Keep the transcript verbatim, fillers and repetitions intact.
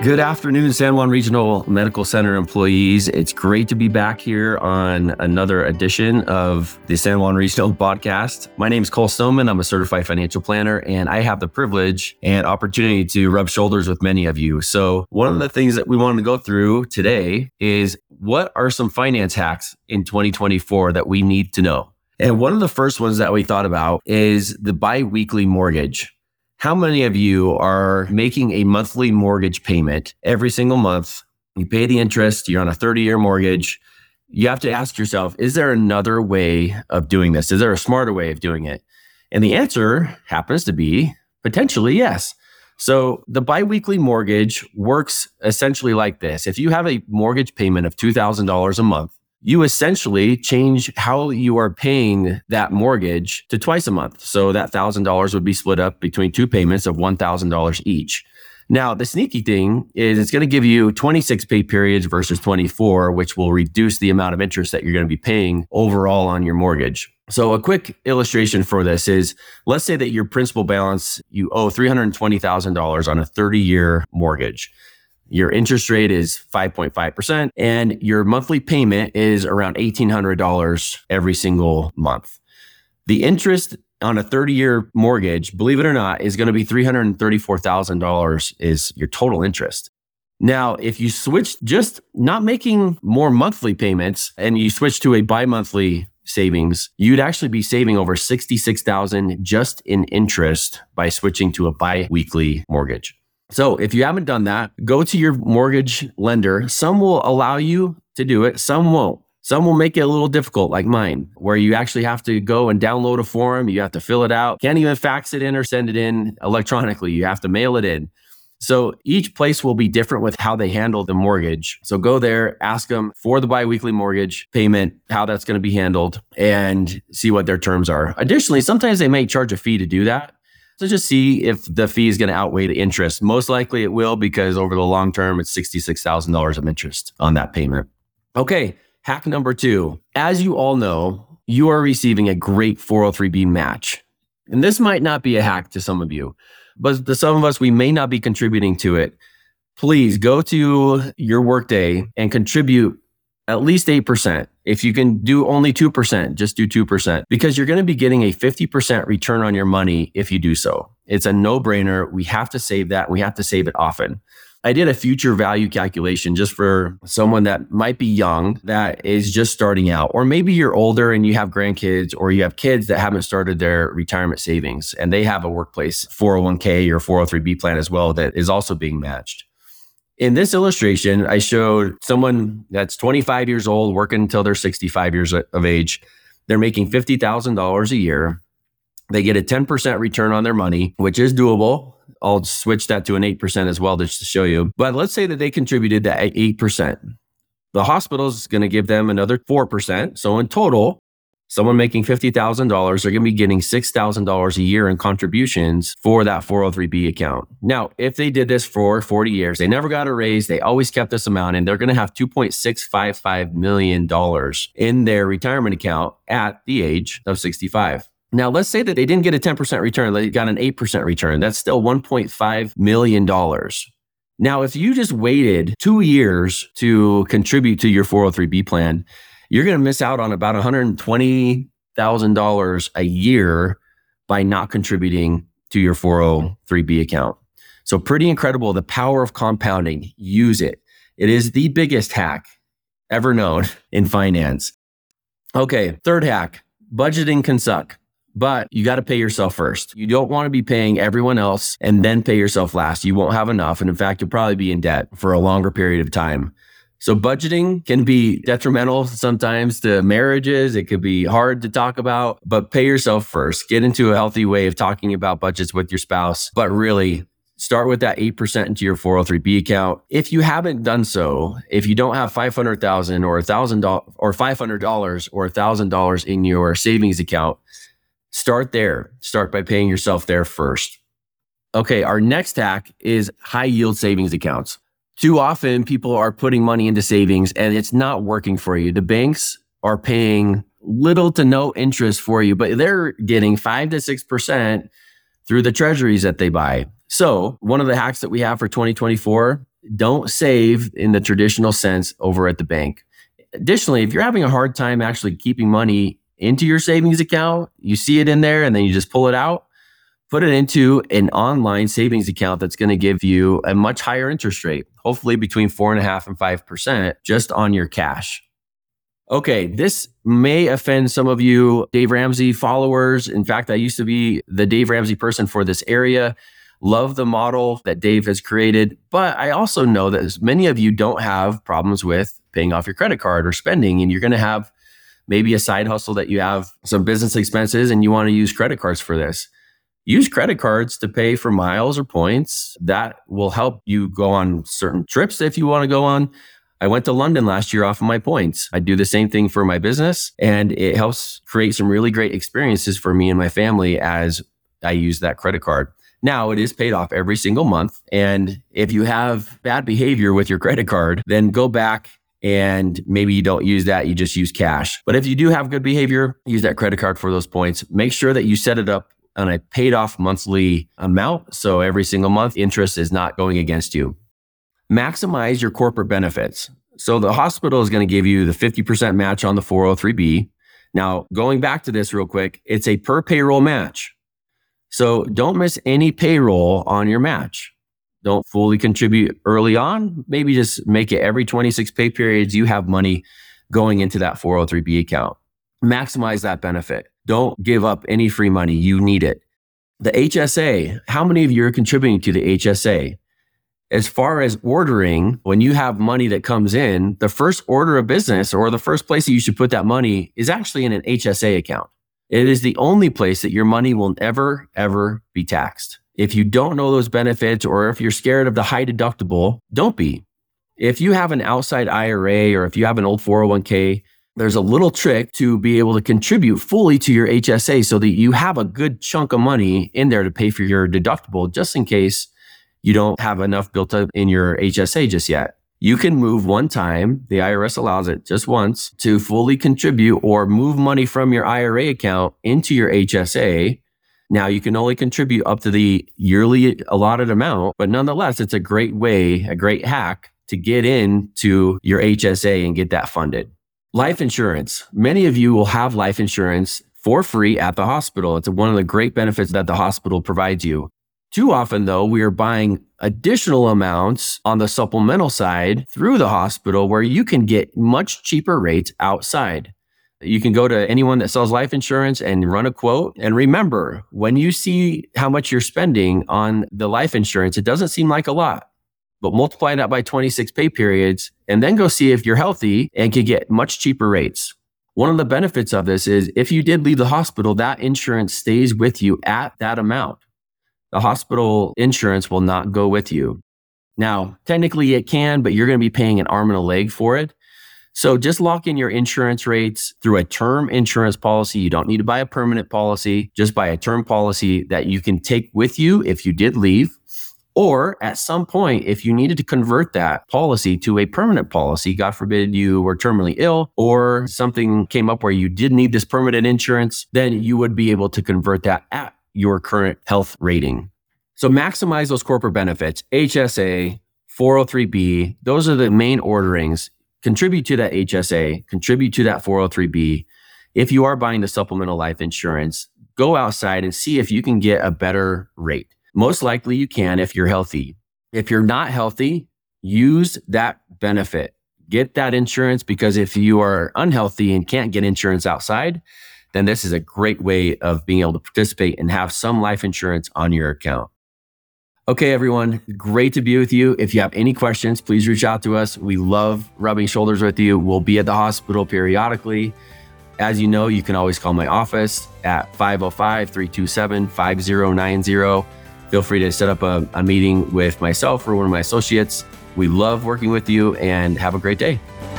Good afternoon, San Juan Regional Medical Center employees. It's great to be back here on another edition of the San Juan Regional Podcast. My name is Cole Stoneman. I'm a certified financial planner, and I have the privilege and opportunity to rub shoulders with many of you. So one of the things that we wanted to go through today is what are some finance hacks in twenty twenty-four that we need to know? And one of the first ones that we thought about is the biweekly mortgage. How many of you are making a monthly mortgage payment every single month? You pay the interest, you're on a thirty-year mortgage. You have to ask yourself, is there another way of doing this? Is there a smarter way of doing it? And the answer happens to be potentially yes. So the biweekly mortgage works essentially like this. If you have a mortgage payment of two thousand dollars a month, you essentially change how you are paying that mortgage to twice a month. So that one thousand dollars would be split up between two payments of one thousand dollars each. Now, the sneaky thing is it's going to give you twenty-six pay periods versus twenty-four, which will reduce the amount of interest that you're going to be paying overall on your mortgage. So a quick illustration for this is, let's say that your principal balance, you owe three hundred twenty thousand dollars on a thirty-year mortgage. Your interest rate is five point five percent and your monthly payment is around eighteen hundred dollars every single month. The interest on a thirty-year mortgage, believe it or not, is going to be three hundred thirty-four thousand dollars is your total interest. Now, if you switch just not making more monthly payments and you switch to a bi-monthly savings, you'd actually be saving over sixty-six thousand dollars just in interest by switching to a bi-weekly mortgage. So if you haven't done that, go to your mortgage lender. Some will allow you to do it. Some won't. Some will make it a little difficult, like mine, where you actually have to go and download a form. You have to fill it out. Can't even fax it in or send it in electronically. You have to mail it in. So each place will be different with how they handle the mortgage. So go there, ask them for the biweekly mortgage payment, how that's going to be handled, and see what their terms are. Additionally, sometimes they may charge a fee to do that. So just see if the fee is going to outweigh the interest. Most likely it will, because over the long term, it's sixty-six thousand dollars of interest on that payment. Okay, hack number two. As you all know, you are receiving a great four oh three B match. And this might not be a hack to some of you, but to some of us, we may not be contributing to it. Please go to your workday and contribute at least eight percent. If you can do only two percent, just do two percent, because you're going to be getting a fifty percent return on your money if you do so. It's a no-brainer. We have to save that. We have to save it often. I did a future value calculation just for someone that might be young, that is just starting out, or maybe you're older and you have grandkids, or you have kids that haven't started their retirement savings and they have a workplace four oh one k or four oh three B plan as well that is also being matched. In this illustration, I showed someone that's twenty-five years old, working until they're sixty-five years of age. They're making fifty thousand dollars a year. They get a ten percent return on their money, which is doable. I'll switch that to an eight percent as well just to show you. But let's say that they contributed to eight percent. The hospital is going to give them another four percent. So in total, someone making fifty thousand dollars are going to be getting six thousand dollars a year in contributions for that four oh three B account. Now, if they did this for forty years, they never got a raise, they always kept this amount, and they're going to have two point six five five million dollars in their retirement account at the age of sixty-five. Now, let's say that they didn't get a ten percent return, they got an eight percent return. That's still one point five million dollars. Now, if you just waited two years to contribute to your four oh three B plan, you're going to miss out on about one hundred twenty thousand dollars a year by not contributing to your four oh three B account. So pretty incredible. The power of compounding. Use it. It is the biggest hack ever known in finance. Okay, third hack. Budgeting can suck, but you got to pay yourself first. You don't want to be paying everyone else and then pay yourself last. You won't have enough. And in fact, you'll probably be in debt for a longer period of time. So budgeting can be detrimental sometimes to marriages. It could be hard to talk about, but pay yourself first. Get into a healthy way of talking about budgets with your spouse, but really start with that eight percent into your four oh three B account. If you haven't done so, if you don't have five hundred thousand dollars or one thousand dollars or five hundred dollars or one thousand dollars in your savings account, start there. Start by paying yourself there first. Okay, our next hack is high yield savings accounts. Too often, people are putting money into savings and it's not working for you. The banks are paying little to no interest for you, but they're getting five to six percent through the treasuries that they buy. So one of the hacks that we have for twenty twenty-four don't save in the traditional sense over at the bank. Additionally, if you're having a hard time actually keeping money into your savings account, you see it in there and then you just pull it out, put it into an online savings account that's going to give you a much higher interest rate, hopefully between four and a half and five percent just on your cash. Okay, this may offend some of you Dave Ramsey followers. In fact, I used to be the Dave Ramsey person for this area. Love the model that Dave has created, but I also know that many of you don't have problems with paying off your credit card or spending, and you're going to have maybe a side hustle that you have some business expenses and you want to use credit cards for this. Use credit cards to pay for miles or points. That will help you go on certain trips if you want to go on. I went to London last year off of my points. I do the same thing for my business, and it helps create some really great experiences for me and my family as I use that credit card. Now, it is paid off every single month. And if you have bad behavior with your credit card, then go back and maybe you don't use that, you just use cash. But if you do have good behavior, use that credit card for those points. Make sure that you set it up on a paid off monthly amount. So every single month, interest is not going against you. Maximize your corporate benefits. So the hospital is going to give you the fifty percent match on the four oh three B. Now, going back to this real quick, it's a per payroll match. So don't miss any payroll on your match. Don't fully contribute early on. Maybe just make it every twenty-six pay periods you have money going into that four oh three B account. Maximize that benefit. Don't give up any free money. You need it. The H S A, how many of you are contributing to the H S A? As far as ordering, when you have money that comes in, the first order of business or the first place that you should put that money is actually in an H S A account. It is the only place that your money will ever, ever be taxed. If you don't know those benefits or if you're scared of the high deductible, don't be. If you have an outside I R A or if you have an old four oh one k, there's a little trick to be able to contribute fully to your H S A so that you have a good chunk of money in there to pay for your deductible just in case you don't have enough built up in your H S A just yet. You can move one time, the I R S allows it just once, to fully contribute or move money from your I R A account into your H S A. Now, you can only contribute up to the yearly allotted amount, but nonetheless, it's a great way, a great hack to get into your H S A and get that funded. Life insurance. Many of you will have life insurance for free at the hospital. It's one of the great benefits that the hospital provides you. Too often, though, we are buying additional amounts on the supplemental side through the hospital where you can get much cheaper rates outside. You can go to anyone that sells life insurance and run a quote. And remember, when you see how much you're spending on the life insurance, it doesn't seem like a lot, but multiply that by twenty-six pay periods and then go see if you're healthy and can get much cheaper rates. One of the benefits of this is if you did leave the hospital, that insurance stays with you at that amount. The hospital insurance will not go with you. Now, technically it can, but you're going to be paying an arm and a leg for it. So just lock in your insurance rates through a term insurance policy. You don't need to buy a permanent policy, just buy a term policy that you can take with you if you did leave. Or at some point, if you needed to convert that policy to a permanent policy, God forbid you were terminally ill or something came up where you did need this permanent insurance, then you would be able to convert that at your current health rating. So maximize those corporate benefits, H S A, four oh three B, those are the main orderings. Contribute to that H S A, contribute to that four oh three B. If you are buying the supplemental life insurance, go outside and see if you can get a better rate. Most likely you can if you're healthy. If you're not healthy, use that benefit. Get that insurance because if you are unhealthy and can't get insurance outside, then this is a great way of being able to participate and have some life insurance on your account. Okay, everyone, great to be with you. If you have any questions, please reach out to us. We love rubbing shoulders with you. We'll be at the hospital periodically. As you know, you can always call my office at five oh five, three two seven, five oh nine oh. Feel free to set up a, a meeting with myself or one of my associates. We love working with you and have a great day.